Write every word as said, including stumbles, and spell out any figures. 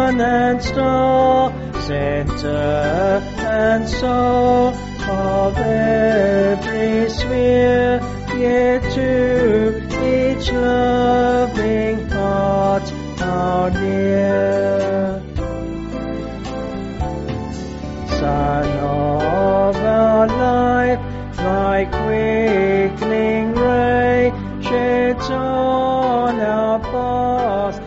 sun and star, center and soul of every sphere, yet to each loving heart how near. Sun of our life, thy quickening ray sheds on our path